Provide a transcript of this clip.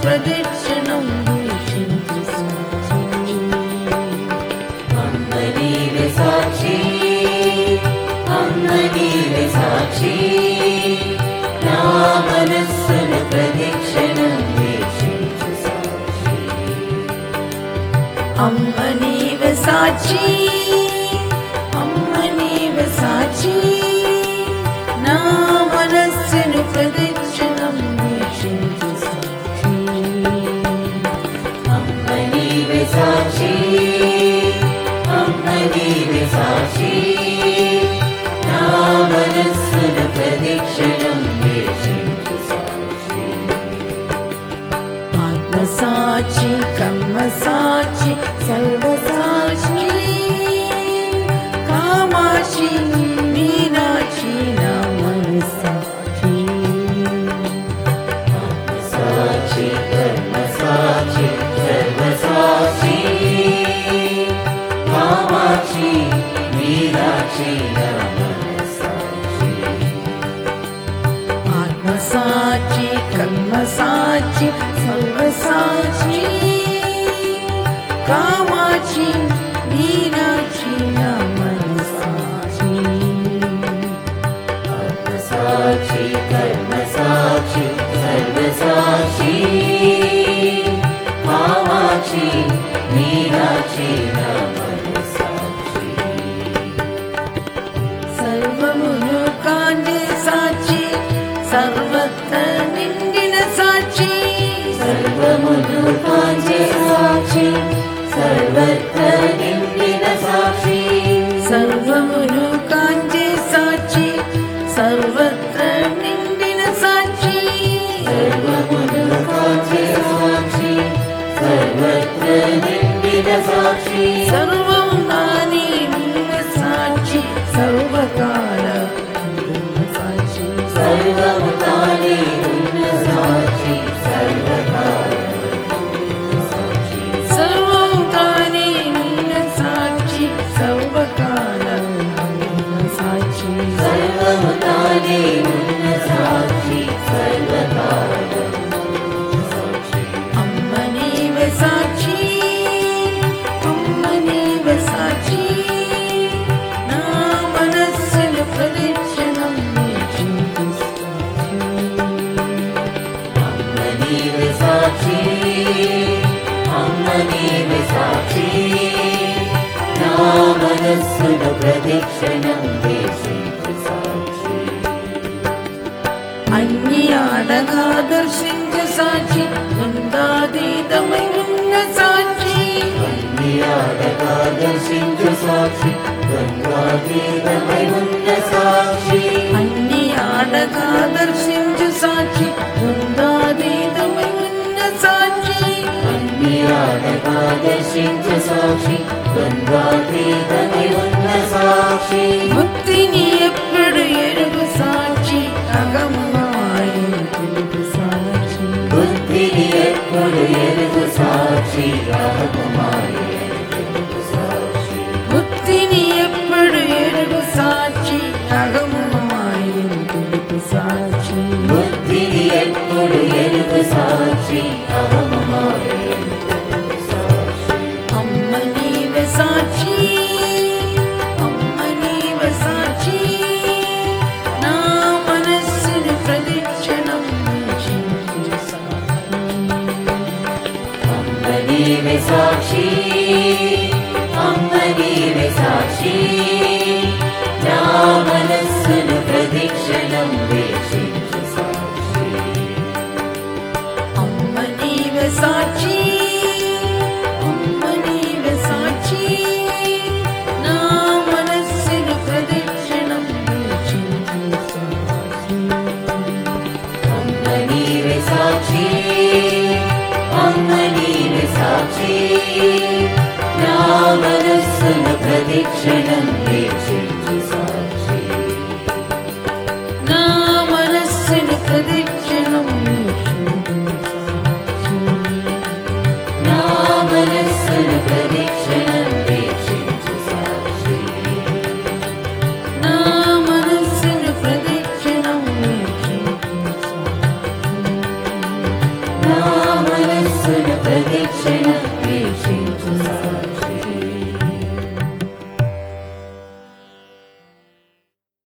ప్రదక్షిణం వీక్షించు సాక్షి. అమ్మ నీవే సాక్షి, అమ్మ నీవే సాక్షి, నా మనస్సును ప్రదక్షిణం వీక్షించు సాక్షి. అమ్మ నీవే సాక్షి, అమ్మ నీవే సాక్షి, నా మనస్సును ప్రదక్షిణం వీక్షించు సాక్షి. అమ్మ నీవే సాక్షి, అమ్మ నీవే సాక్షి, నా మనస్సును ప్రదక్షిణం వీక్షించు సాక్షి. ఆత్మ సాక్షి, కర్మ సాక్షి, సర్వ సాక్షి, కామాక్షి, మీనాక్షి, నా మనస్సాక్షి. ఆత్మ సాక్షి, కర్మ సాక్షి, సర్వ సాక్షి, కామాక్షి, మీనాక్షి, నా మనస్సాక్షి. ఆత్మ సాక్షి, కర్మ సాక్షి, సర్వ సాక్షి, కామాక్షి, మీనాక్షి, నా మనస్సాక్షి. ఆత్మ సాక్షి, కర్మ సాక్షి, సర్వ సాక్షి, కామాక్షి, మీనాక్షి, నా మనస్సాక్షి. సర్వమును కాండే సాక్షి, సర్వత్ర నిండిన సాక్షి. సర్వమును కాంచే సాక్షి, సర్వత్ర నిండిన సాక్షి. సర్వమును కాండే సాక్షి, సర్వత్ర నిండిన సాక్షి. సర్వమును కాంచే సాక్షి, సర్వత్ర నిండిన సాక్షి. సర్వం నాని నిన్న సాక్షి, సర్వకాల నిన్న సాక్షి. సర్వము తానే ఉన్న సాక్షి, సర్వకాల సాక్షి. సర్వం తానే నిన్న సాక్షి, సర్వకాల నిన్న సాక్షి. సర్వము తానే ఉన్న సాక్షి, సర్వకాల సాక్షి. అమ్మ నీవే సాక్షి, అమ్మ నీవే సాక్షి, నా మనస్సును ప్రదక్షిణం వీక్షించు సాక్షి. అమ్మ నీవే సాక్షి, అమ్మ నీవే సాక్షి, నా మనస్సును ప్రదక్షిణం వీక్షించు సాక్షి. అన్ని ఆడగా దర్శించు సాక్షి, బృందాతీతమై ఉన్న సాక్షి. అన్ని ఆడగా దర్శించు సాక్షి, గంగాతీతమై ఉన్న సాక్షి. అన్ని ఆడగా దర్శించు సాక్షి, బృందాతీతమై ఉన్న సాక్షి. అన్ని ఆడగా దర్శించు సాక్షి, గంగాతీతమై ఉన్న సాక్షి. భక్తిని ఎప్పుడు ఎరుగు సాక్షి, అగమాయను తెలుగు సాక్షి. బుద్ధిని ఎప్పుడు ఎరుగు సాక్షి, అహమాయే తెలుగు సాక్షి. భక్తిని ఎప్పుడు ఎరుగు సాక్షి, అగమాయను తెలుగు సాక్షి. బుద్ధిని ఎప్పుడు ఎరుగు సాక్షి, అహమాయే తెలుగు సాక్షి. అమ్మ నీవే సాక్షి, అమ్మ నీవే సాక్షి, నా మనస్సును ప్రదక్షిణం వీక్షించు సాక్షి. అమ్మ నీవే సాక్షి, అమ్మ నీవే సాక్షి, నా మనస్సును ప్రదక్షిణం వీక్షించు సాక్షి. అమ్మ నీవే సాక్షి, అమ్మ నీవే సాక్షి, నా మనస్సును ప్రదక్షిణం వీక్షించు సాక్షి. అమ్మ నీవే సాక్షి, అమ్మ నీవే సాక్షి, నా మనస్సును ప్రదక్షిణం వీక్షించు సాక్షి. నా మనస్సును ప్రదక్షిణం వీక్షించు సాక్షి. నా మనస్సును ప్రదక్షిణం వీక్షించు సాక్షి. నా మనస్సును ప్రదక్షిణం వీక్షించు సాక్షి. నా ప్రతిక్షణం